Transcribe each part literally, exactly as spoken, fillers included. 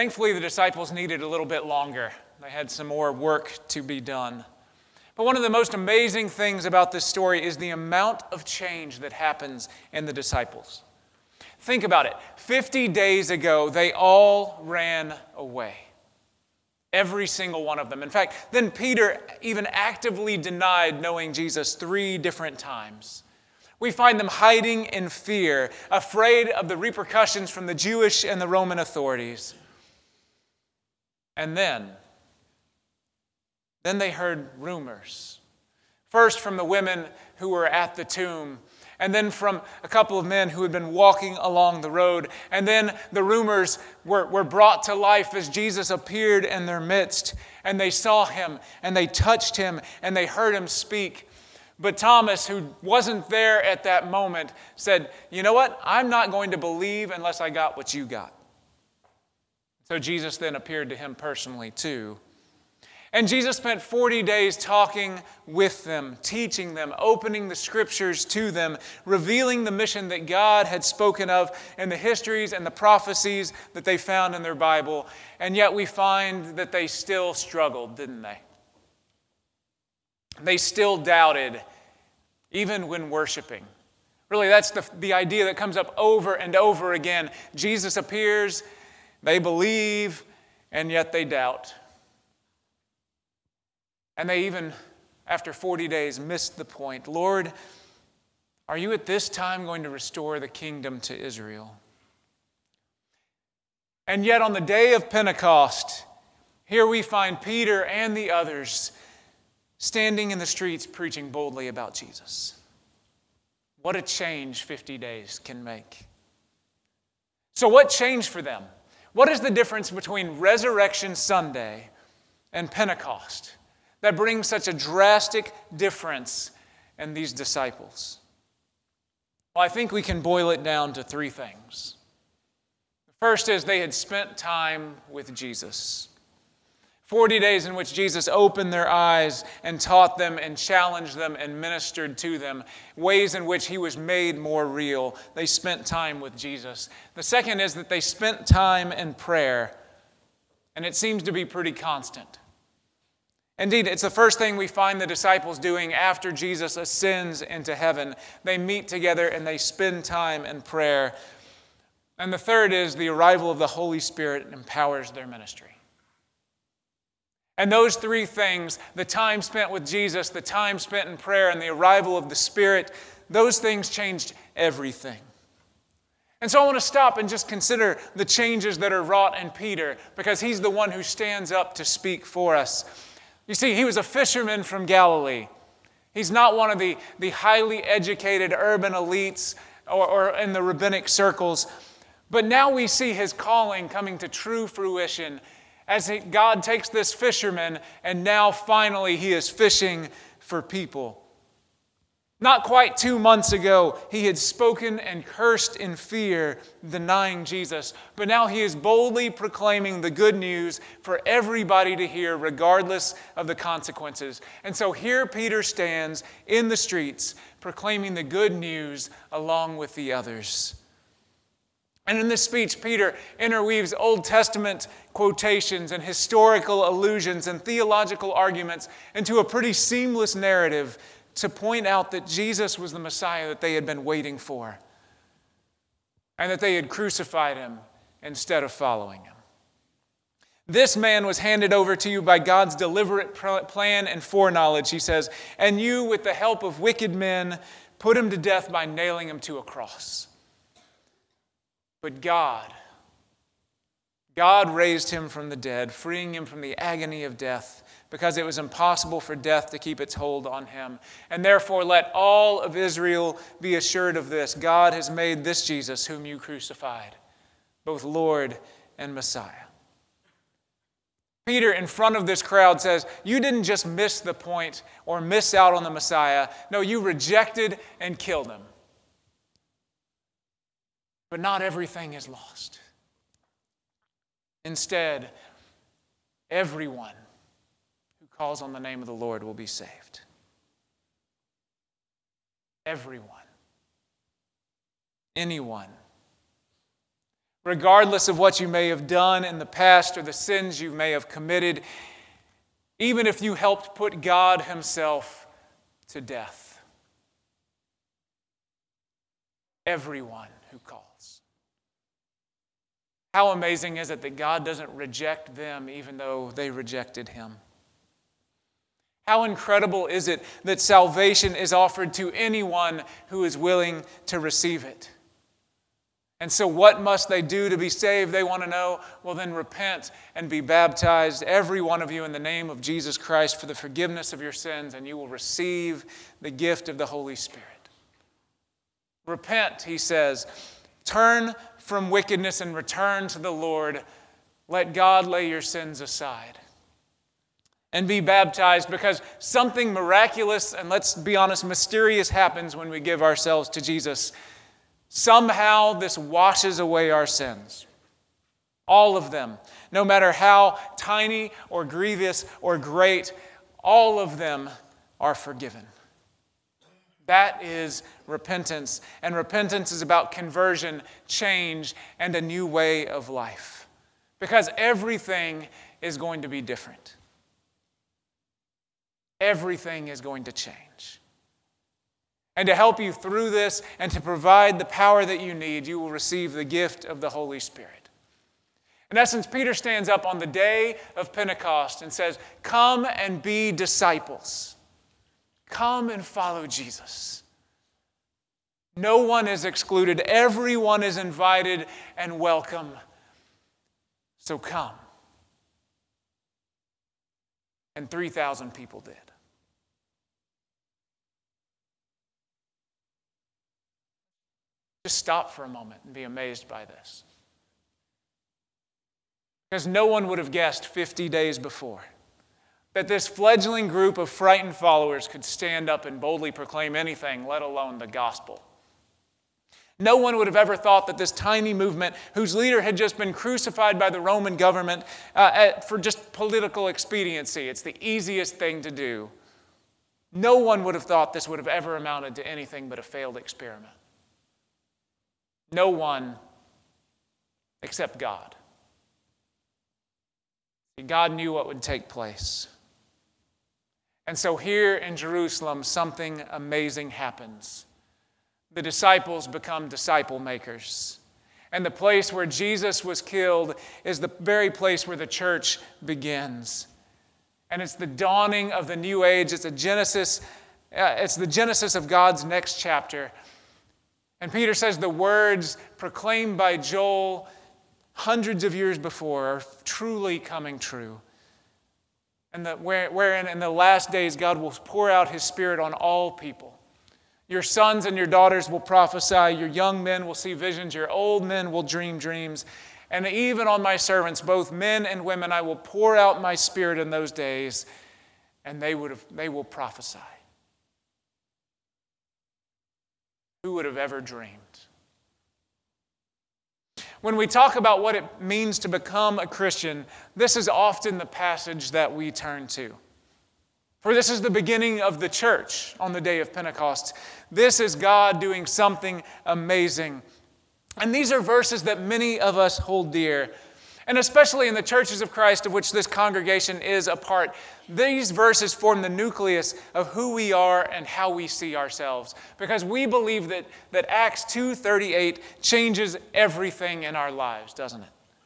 Thankfully, the disciples needed a little bit longer. They had some more work to be done. But one of the most amazing things about this story is the amount of change that happens in the disciples. Think about it. fifty days ago, they all ran away. Every single one of them. In fact, then Peter even actively denied knowing Jesus three different times. We find them hiding in fear, afraid of the repercussions from the Jewish and the Roman authorities. And then, then they heard rumors. First from the women who were at the tomb, and then from a couple of men who had been walking along the road. And then the rumors were, were brought to life as Jesus appeared in their midst. And they saw him, and they touched him, and they heard him speak. But Thomas, who wasn't there at that moment, said, "You know what? I'm not going to believe unless I got what you got." So Jesus then appeared to him personally too. And Jesus spent forty days talking with them, teaching them, opening the scriptures to them, revealing the mission that God had spoken of in the histories and the prophecies that they found in their Bible. And yet we find that they still struggled, didn't they? They still doubted, even when worshiping. Really, that's the, the idea that comes up over and over again. Jesus appears, they believe, and yet they doubt. And they even, after forty days, missed the point. Lord, are you at this time going to restore the kingdom to Israel? And yet on the day of Pentecost, here we find Peter and the others standing in the streets preaching boldly about Jesus. What a change fifty days can make. So what changed for them? What is the difference between Resurrection Sunday and Pentecost that brings such a drastic difference in these disciples? Well, I think we can boil it down to three things. The first is they had spent time with Jesus. Forty days in which Jesus opened their eyes and taught them and challenged them and ministered to them, ways in which he was made more real. They spent time with Jesus. The second is that they spent time in prayer, and it seems to be pretty constant. Indeed, it's the first thing we find the disciples doing after Jesus ascends into heaven. They meet together and they spend time in prayer. And the third is the arrival of the Holy Spirit empowers their ministry. And those three things, the time spent with Jesus, the time spent in prayer, and the arrival of the Spirit, those things changed everything. And so I want to stop and just consider the changes that are wrought in Peter, because he's the one who stands up to speak for us. You see, he was a fisherman from Galilee. He's not one of the, the highly educated urban elites or, or in the rabbinic circles. But now we see his calling coming to true fruition as he, God takes this fisherman, and now finally he is fishing for people. Not quite two months ago, he had spoken and cursed in fear, denying Jesus. But now he is boldly proclaiming the good news for everybody to hear, regardless of the consequences. And so here Peter stands in the streets, proclaiming the good news along with the others. And in this speech, Peter interweaves Old Testament quotations and historical allusions and theological arguments into a pretty seamless narrative to point out that Jesus was the Messiah that they had been waiting for, and that they had crucified him instead of following him. This man was handed over to you by God's deliberate plan and foreknowledge, he says, and you, with the help of wicked men, put him to death by nailing him to a cross. But God, God raised him from the dead, freeing him from the agony of death, because it was impossible for death to keep its hold on him. And therefore let all of Israel be assured of this: God has made this Jesus, whom you crucified, both Lord and Messiah. Peter, in front of this crowd, says, you didn't just miss the point or miss out on the Messiah. No, you rejected and killed him. But not everything is lost. Instead, everyone who calls on the name of the Lord will be saved. Everyone. Anyone. regardless of what you may have done in the past or the sins you may have committed, even if you helped put God Himself to death. Everyone who calls. How amazing is it that God doesn't reject them even though they rejected Him? How incredible is it that salvation is offered to anyone who is willing to receive it? And so what must they do to be saved? They want to know. Well, then repent and be baptized, every one of you, in the name of Jesus Christ for the forgiveness of your sins, and you will receive the gift of the Holy Spirit. Repent, he says. Turn from wickedness and return to the Lord. Let God lay your sins aside. And be baptized, because something miraculous, and let's be honest, mysterious happens when we give ourselves to Jesus. Somehow this washes away our sins. All of them. No matter how tiny or grievous or great, all of them are forgiven. That is repentance. And repentance is about conversion, change, and a new way of life. Because everything is going to be different. Everything is going to change. And to help you through this and to provide the power that you need, you will receive the gift of the Holy Spirit. In essence, Peter stands up on the day of Pentecost and says, "Come and be disciples. Come and follow Jesus." No one is excluded. Everyone is invited and welcome. So come. And three thousand people did. Just stop for a moment and be amazed by this. Because no one would have guessed fifty days before that this fledgling group of frightened followers could stand up and boldly proclaim anything, let alone the gospel. No one would have ever thought that this tiny movement, whose leader had just been crucified by the Roman government uh, for just political expediency, it's the easiest thing to do. No one would have thought this would have ever amounted to anything but a failed experiment. No one except God. God knew what would take place. And so here in Jerusalem, something amazing happens. The disciples become disciple makers. And the place where Jesus was killed is the very place where the church begins. And it's the dawning of the new age. It's a genesis. Uh, it's the genesis of God's next chapter. And Peter says the words proclaimed by Joel hundreds of years before are truly coming true. And that wherein in the last days God will pour out His Spirit on all people. Your sons and your daughters will prophesy. Your young men will see visions. Your old men will dream dreams. And even on my servants, both men and women, I will pour out my Spirit in those days, and they would have, they will prophesy. Who would have ever dreamed? When we talk about what it means to become a Christian, this is often the passage that we turn to. For this is the beginning of the church on the day of Pentecost. This is God doing something amazing. And these are verses that many of us hold dear. And especially in the churches of Christ, of which this congregation is a part, these verses form the nucleus of who we are and how we see ourselves. Because we believe that, that Acts two thirty-eight changes everything in our lives, doesn't it?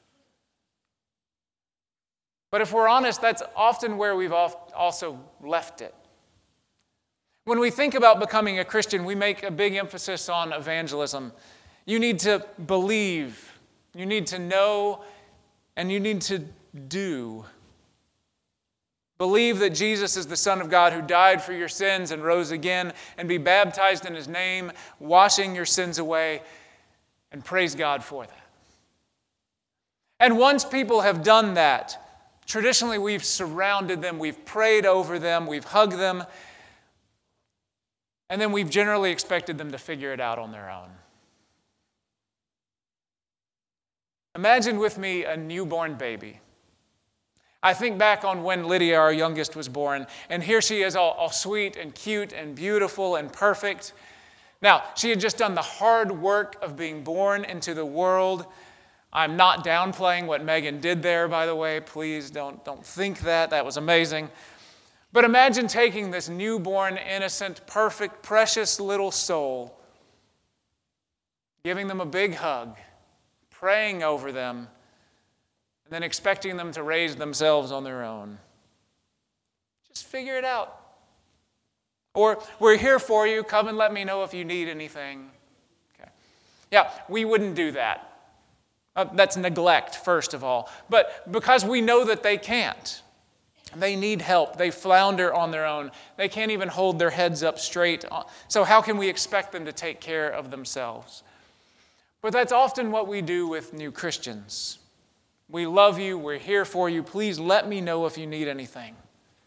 But if we're honest, that's often where we've also left it. When we think about becoming a Christian, we make a big emphasis on evangelism. You need to believe, you need to know, and you need to do. Believe that Jesus is the Son of God who died for your sins and rose again, and be baptized in His name, washing your sins away, and praise God for that. And once people have done that, traditionally we've surrounded them, we've prayed over them, we've hugged them, and then we've generally expected them to figure it out on their own. Imagine with me a newborn baby. I think back on when Lydia, our youngest, was born, and here she is all, all sweet and cute and beautiful and perfect. Now, she had just done the hard work of being born into the world I'm not downplaying what Megan did there, by the way. Please don't, don't think that. That was amazing. But imagine taking this newborn, innocent, perfect, precious little soul, giving them a big hug, praying over them, and then expecting them to raise themselves on their own. Just figure it out. Or, we're here for you. Come and let me know if you need anything. Okay. Yeah, we wouldn't do that. Uh, that's neglect, first of all. But because we know that they can't. They need help. They flounder on their own. They can't even hold their heads up straight. So how can we expect them to take care of themselves? But that's often what we do with new Christians. We love you. We're here for you. Please let me know if you need anything.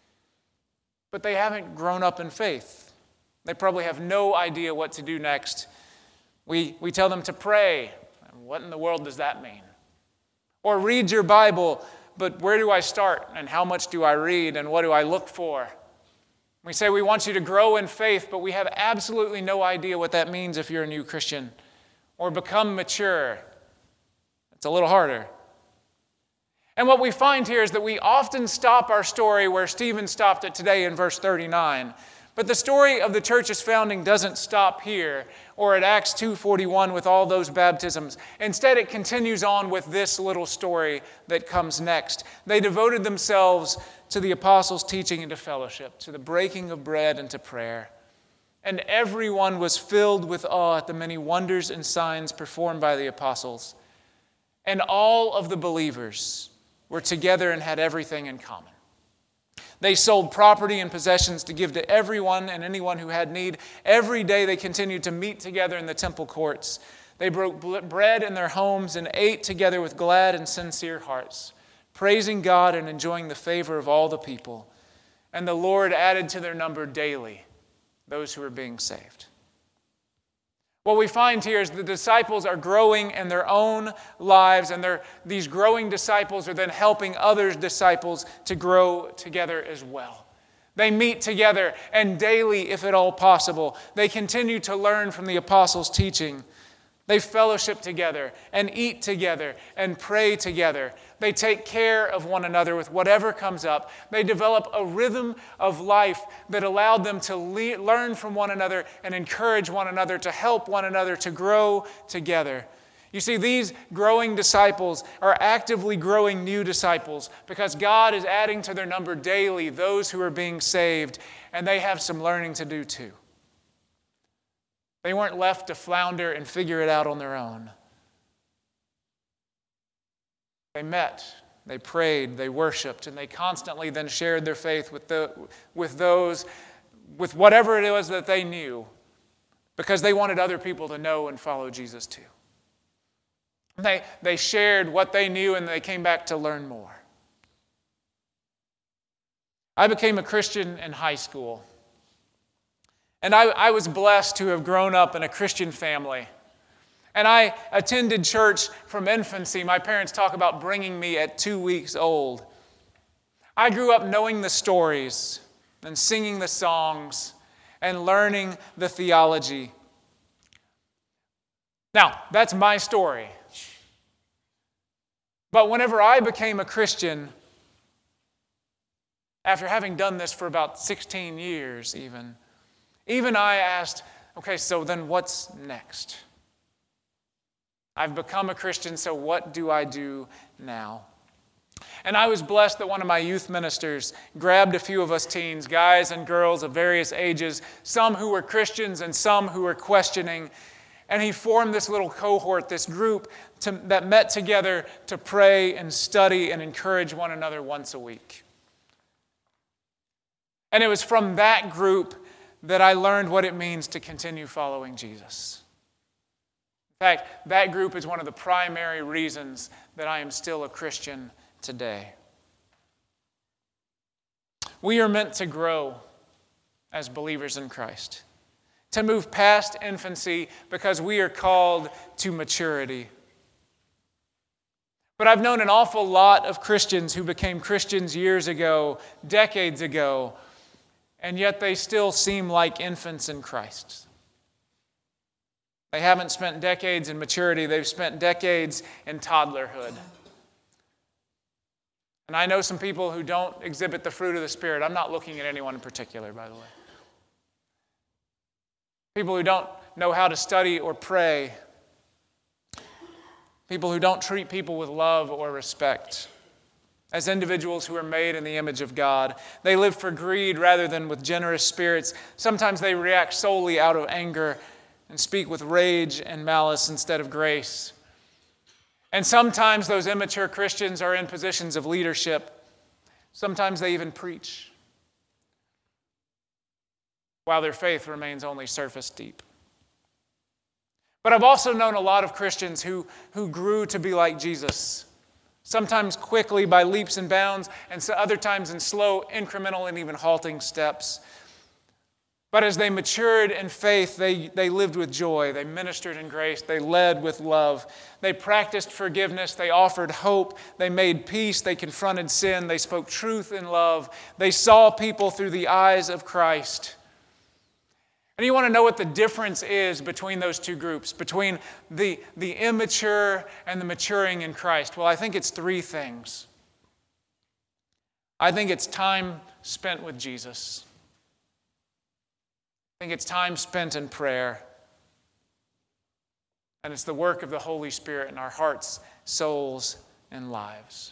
But they haven't grown up in faith. They probably have no idea what to do next. We, we tell them to pray. What in the world does that mean? Or read your Bible, but where do I start? And how much do I read? And what do I look for? We say we want you to grow in faith, but we have absolutely no idea what that means if you're a new Christian. Or become mature. It's a little harder. And what we find here is that we often stop our story where Stephen stopped it today in verse thirty-nine. But the story of the church's founding doesn't stop here or at Acts two forty-one with all those baptisms. Instead, it continues on with this little story that comes next. They devoted themselves to the apostles' teaching and to fellowship, to the breaking of bread and to prayer. And everyone was filled with awe at the many wonders and signs performed by the apostles. And all of the believers were together and had everything in common. They sold property and possessions to give to everyone and anyone who had need. Every day they continued to meet together in the temple courts. They broke bread in their homes and ate together with glad and sincere hearts, praising God and enjoying the favor of all the people. And the Lord added to their number daily those who were being saved. What we find here is the disciples are growing in their own lives, and these growing disciples are then helping other disciples to grow together as well. They meet together, and daily, if at all possible, they continue to learn from the apostles' teaching. They fellowship together and eat together and pray together. They take care of one another with whatever comes up. They develop a rhythm of life that allowed them to le- learn from one another and encourage one another, to help one another to grow together. You see, these growing disciples are actively growing new disciples because God is adding to their number daily those who are being saved, and they have some learning to do too. They weren't left to flounder and figure it out on their own. They met, they prayed, they worshiped, and they constantly then shared their faith with the, with those, with whatever it was that they knew, because they wanted other people to know and follow Jesus too. They, they shared what they knew, and they came back to learn more. I became a Christian in high school. And I, I was blessed to have grown up in a Christian family. And I attended church from infancy. My parents talk about bringing me at two weeks old. I grew up knowing the stories and singing the songs and learning the theology. Now, that's my story. But whenever I became a Christian, after having done this for about sixteen years even, Even I asked, okay, so then what's next? I've become a Christian, so what do I do now? And I was blessed that one of my youth ministers grabbed a few of us teens, guys and girls of various ages, some who were Christians and some who were questioning, and he formed this little cohort, this group to, that met together to pray and study and encourage one another once a week. And it was from that group that I learned what it means to continue following Jesus. In fact, that group is one of the primary reasons that I am still a Christian today. We are meant to grow as believers in Christ, to move past infancy because we are called to maturity. But I've known an awful lot of Christians who became Christians years ago, decades ago, and yet they still seem like infants in Christ. They haven't spent decades in maturity. They've spent decades in toddlerhood. And I know some people who don't exhibit the fruit of the Spirit. I'm not looking at anyone in particular, by the way. People who don't know how to study or pray. People who don't treat people with love or respect. As individuals who are made in the image of God. They live for greed rather than with generous spirits. Sometimes they react solely out of anger and speak with rage and malice instead of grace. And sometimes those immature Christians are in positions of leadership. Sometimes they even preach, while their faith remains only surface deep. But I've also known a lot of Christians who, who grew to be like Jesus, sometimes quickly by leaps and bounds, and so other times in slow, incremental, and even halting steps. But as they matured in faith, they, they lived with joy. They ministered in grace. They led with love. They practiced forgiveness. They offered hope. They made peace. They confronted sin. They spoke truth in love. They saw people through the eyes of Christ. And you want to know what the difference is between those two groups, between the, the immature and the maturing in Christ? Well, I think it's three things. I think it's time spent with Jesus. I think it's time spent in prayer. And it's the work of the Holy Spirit in our hearts, souls, and lives.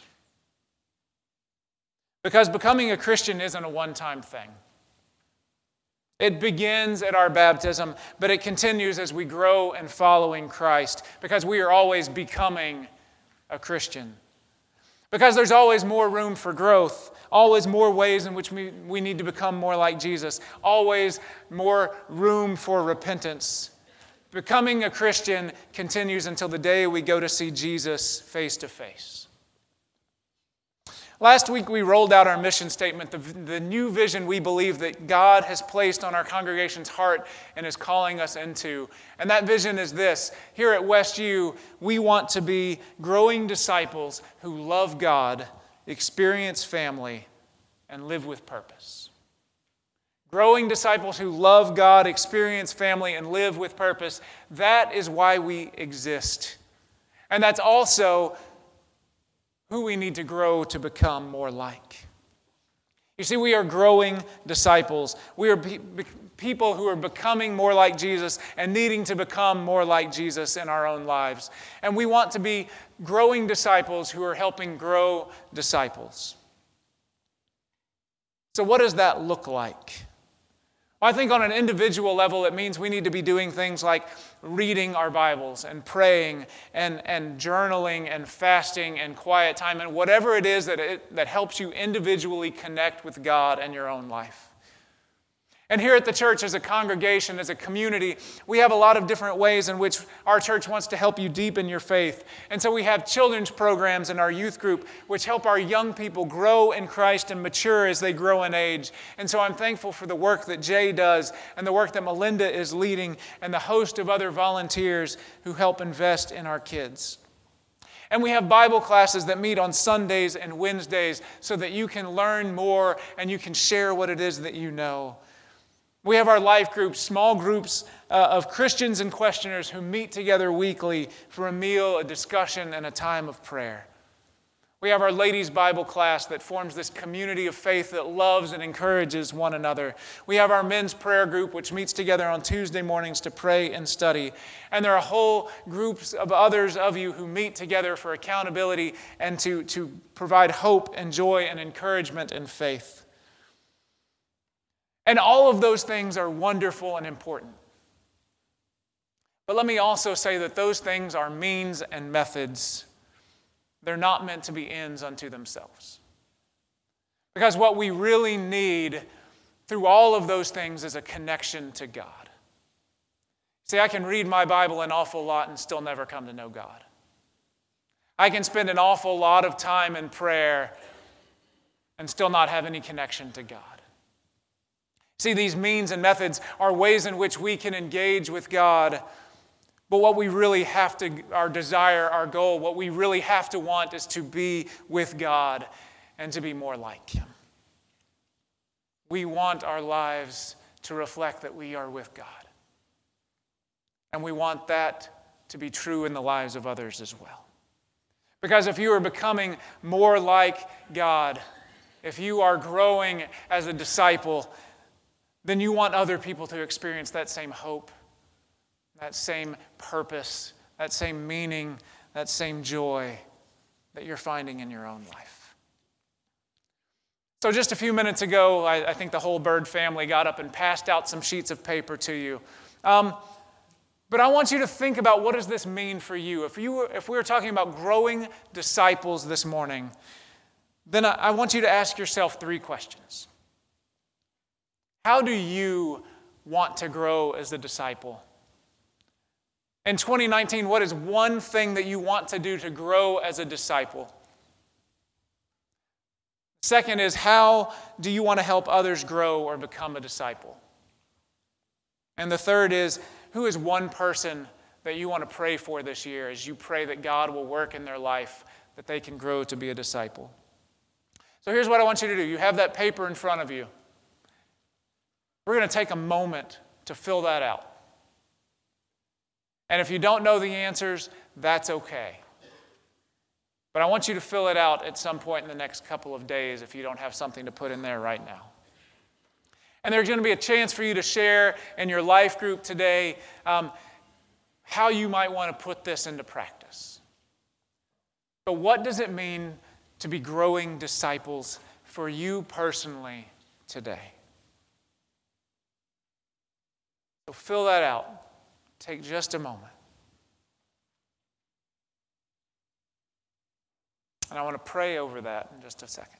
Because becoming a Christian isn't a one-time thing. It begins at our baptism, but it continues as we grow in following Christ, because we are always becoming a Christian. Because there's always more room for growth, always more ways in which we, we need to become more like Jesus, always more room for repentance. Becoming a Christian continues until the day we go to see Jesus face to face. Last week we rolled out our mission statement, the, the new vision we believe that God has placed on our congregation's heart and is calling us into. And that vision is this: here at West U, we want to be growing disciples who love God, experience family, and live with purpose. Growing disciples who love God, experience family, and live with purpose. That is why we exist. And that's also who we need to grow to become more like. You see, we are growing disciples. We are pe- people who are becoming more like Jesus and needing to become more like Jesus in our own lives. And we want to be growing disciples who are helping grow disciples. So what does that look like? Well, I think on an individual level, it means we need to be doing things like reading our Bibles and praying and, and journaling and fasting and quiet time and whatever it is that, it, that helps you individually connect with God in your own life. And here at the church, as a congregation, as a community, we have a lot of different ways in which our church wants to help you deepen your faith. And so we have children's programs in our youth group, which help our young people grow in Christ and mature as they grow in age. And so I'm thankful for the work that Jay does and the work that Melinda is leading and the host of other volunteers who help invest in our kids. And we have Bible classes that meet on Sundays and Wednesdays so that you can learn more and you can share what it is that you know. We have our life groups, small groups uh, of Christians and questioners who meet together weekly for a meal, a discussion, and a time of prayer. We have our ladies' Bible class that forms this community of faith that loves and encourages one another. We have our men's prayer group, which meets together on Tuesday mornings to pray and study. And there are whole groups of others of you who meet together for accountability and to, to provide hope and joy and encouragement and faith. And all of those things are wonderful and important. But let me also say that those things are means and methods. They're not meant to be ends unto themselves. Because what we really need through all of those things is a connection to God. See, I can read my Bible an awful lot and still never come to know God. I can spend an awful lot of time in prayer and still not have any connection to God. See, these means and methods are ways in which we can engage with God. But what we really have to, our desire, our goal, what we really have to want is to be with God and to be more like Him. We want our lives to reflect that we are with God. And we want that to be true in the lives of others as well. Because if you are becoming more like God, if you are growing as a disciple, then you want other people to experience that same hope, that same purpose, that same meaning, that same joy that you're finding in your own life. So just a few minutes ago, I, I think the whole Bird family got up and passed out some sheets of paper to you. Um, but I want you to think about, what does this mean for you? If you were, if we were talking about growing disciples this morning, then I, I want you to ask yourself three questions. How do you want to grow as a disciple? In twenty nineteen, what is one thing that you want to do to grow as a disciple? Second is, how do you want to help others grow or become a disciple? And the third is, who is one person that you want to pray for this year as you pray that God will work in their life, that they can grow to be a disciple? So here's what I want you to do. You have that paper in front of you. We're going to take a moment to fill that out. And if you don't know the answers, that's okay. But I want you to fill it out at some point in the next couple of days if you don't have something to put in there right now. And there's going to be a chance for you to share in your life group today um, how you might want to put this into practice. But what does it mean to be growing disciples for you personally today? So fill that out. Take just a moment. And I want to pray over that in just a second.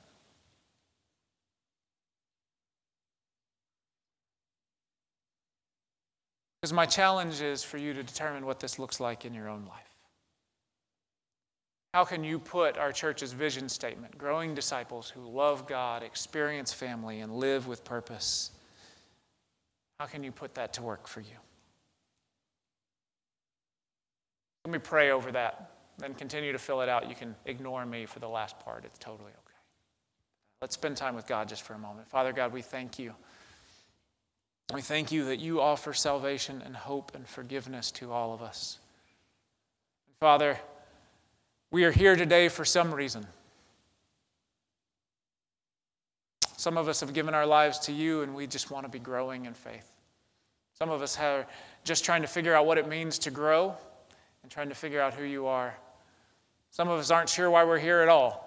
Because my challenge is for you to determine what this looks like in your own life. How can you put our church's vision statement, growing disciples who love God, experience family, and live with purpose, how can you put that to work for you? Let me pray over that, then continue to fill it out. You can ignore me for the last part. It's totally okay. Let's spend time with God just for a moment. Father God, we thank you. We thank you that you offer salvation and hope and forgiveness to all of us. Father, we are here today for some reason. Some of us have given our lives to you, and we just want to be growing in faith. Some of us are just trying to figure out what it means to grow and trying to figure out who you are. Some of us aren't sure why we're here at all.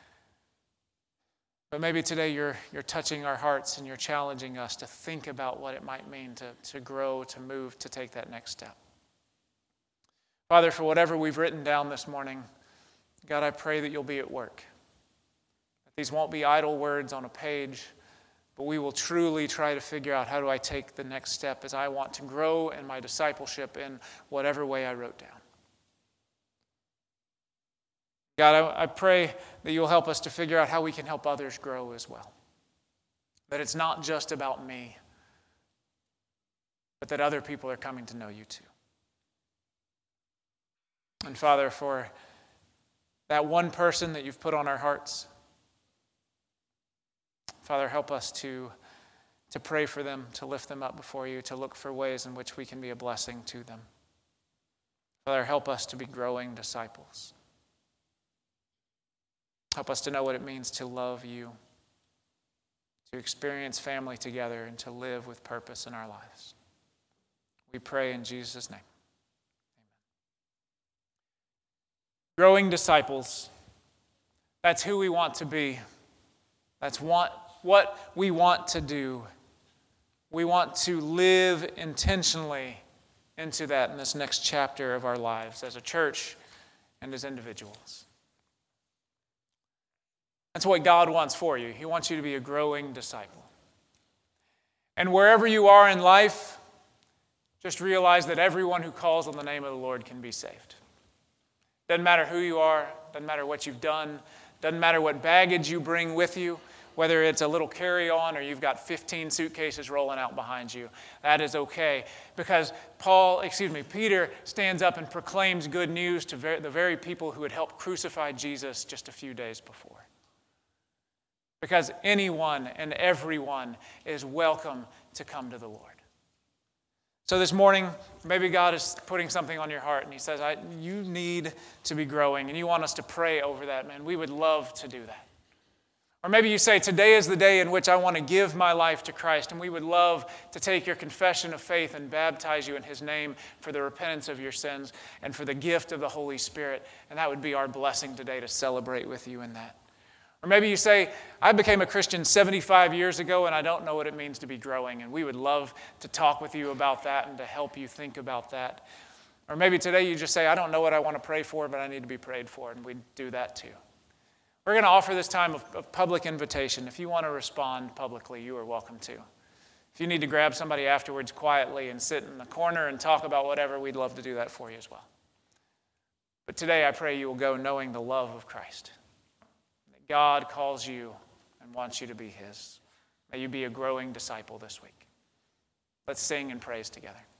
But maybe today you're, you're touching our hearts and you're challenging us to think about what it might mean to, to grow, to move, to take that next step. Father, for whatever we've written down this morning, God, I pray that you'll be at work. That these won't be idle words on a page, but we will truly try to figure out, how do I take the next step as I want to grow in my discipleship in whatever way I wrote down. God, I, I pray that you'll help us to figure out how we can help others grow as well. That it's not just about me, but that other people are coming to know you too. And Father, for that one person that you've put on our hearts, Father, help us to, to pray for them, to lift them up before you, to look for ways in which we can be a blessing to them. Father, help us to be growing disciples. Help us to know what it means to love you, to experience family together, and to live with purpose in our lives. We pray in Jesus' name. Amen. Growing disciples, that's who we want to be. That's want, what we want to do. We want to live intentionally into that in this next chapter of our lives as a church and as individuals. That's what God wants for you. He wants you to be a growing disciple. And wherever you are in life, just realize that everyone who calls on the name of the Lord can be saved. Doesn't matter who you are, doesn't matter what you've done, doesn't matter what baggage you bring with you, whether it's a little carry-on or you've got fifteen suitcases rolling out behind you. That is okay, because Paul, excuse me, Peter stands up and proclaims good news to ver- the very people who had helped crucify Jesus just a few days before. Because anyone and everyone is welcome to come to the Lord. So this morning, maybe God is putting something on your heart, and he says, I, you need to be growing, and you want us to pray over that, man. We would love to do that. Or maybe you say, today is the day in which I want to give my life to Christ, and we would love to take your confession of faith and baptize you in his name for the repentance of your sins and for the gift of the Holy Spirit. And that would be our blessing today to celebrate with you in that. Or maybe you say, I became a Christian seventy-five years ago, and I don't know what it means to be growing, and we would love to talk with you about that and to help you think about that. Or maybe today you just say, I don't know what I want to pray for, but I need to be prayed for, and we'd do that too. We're going to offer this time of, of public invitation. If you want to respond publicly, you are welcome to. If you need to grab somebody afterwards quietly and sit in the corner and talk about whatever, we'd love to do that for you as well. But today I pray you will go knowing the love of Christ. That God calls you and wants you to be his. May you be a growing disciple this week. Let's sing and praise together.